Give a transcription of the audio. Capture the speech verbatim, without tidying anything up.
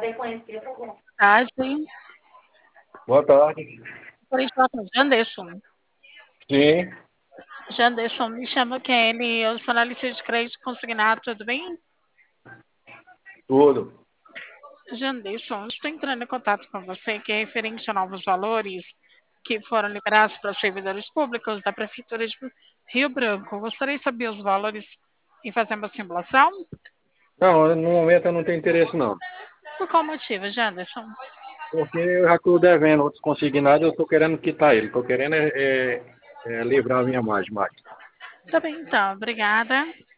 Tarde. Boa tarde. Por isso, com Janderson. Sim, Janderson, me chama Kelly. Eu sou analista de crédito consignado, tudo bem? tudo. Janderson, estou entrando em contato com você, que é referente a novos valores que foram liberados para os servidores públicos da Prefeitura de Rio Branco. Gostaria de saber os valores e fazer uma simulação? Não, no momento eu não tenho interesse não. Por qual motivo, Janderson? Porque eu já estou devendo outros consignados, eu estou querendo quitar ele. Estou querendo é, é, é, livrar a minha margem mais. Tá bem, então. Obrigada.